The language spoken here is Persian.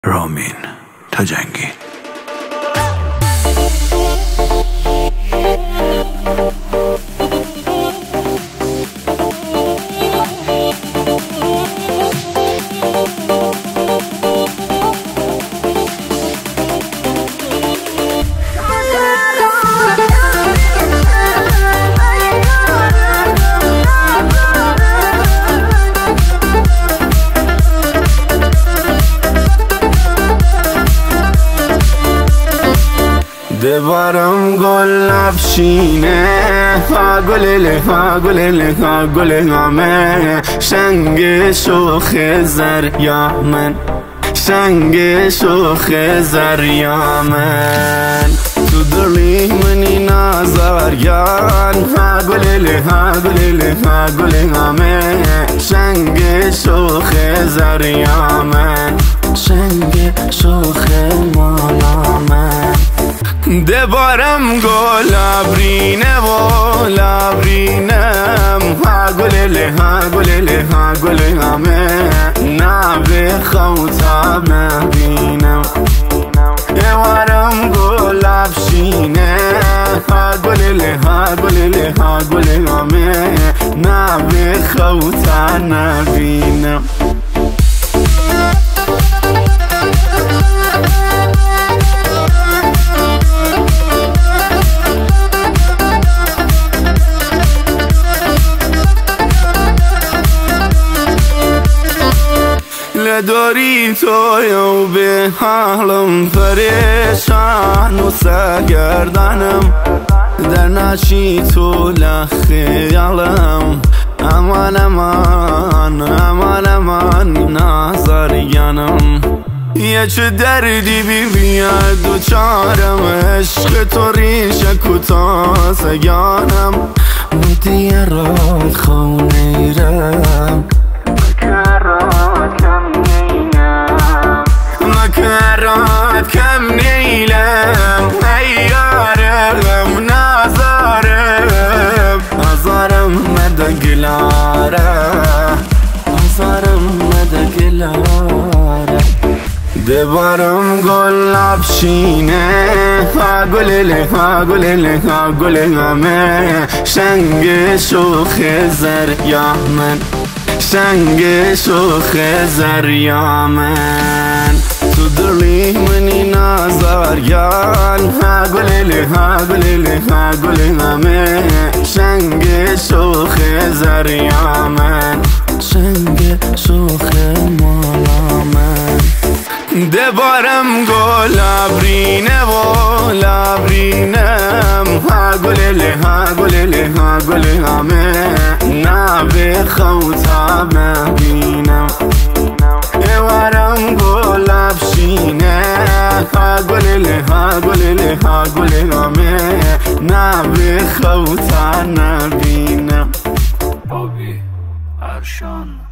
رامین تاجنگی. دبارم گل افشینه ها گلله ها گلله ها گل همه شنگ شوخ زریامن شنگ شوخ زریامن تو دلی منی نازاریان ها گلله ها گلله ها گل همه شنگ شوخ زریامن شنگ شوخ مالامن دبارم گل ابرینه و لابرینم ها گلله ها گلله ها گل همه نبه خوتا مبینم دبارم گل ابشینه ها گلله ها گلله ها گل همه نبه خوتا نبینم داری تو یو به حالم پریشان و سرگردانم در نشی تو لخیالم امان امان امان امان نازاریانم یه چه دردی بیاد و چارم عشق تو ریشه کوتاه سگانم و دیرات خونه رم مكرات كم نيلم هيارم نازارم أزارم مدقلارة أزارم مدقلارة دبارم گل ابشینه ها گلله ها گلله ها گل همه شنگ شوخ زریامن شنگ شوخ زریامن تو دلی منی نازاریان ها گلله ها گلله ها گل همه شنگ شوخ زریامن شنگ شوخ مالامن دبارم گل ابرینه و لابرینم ها گلله ها گلله ها گل همه نبه خوتا مبینم دبارم گل افشینه ها گلله ها گلله ها گل همه نبه خوتا نبینم بابی ارشان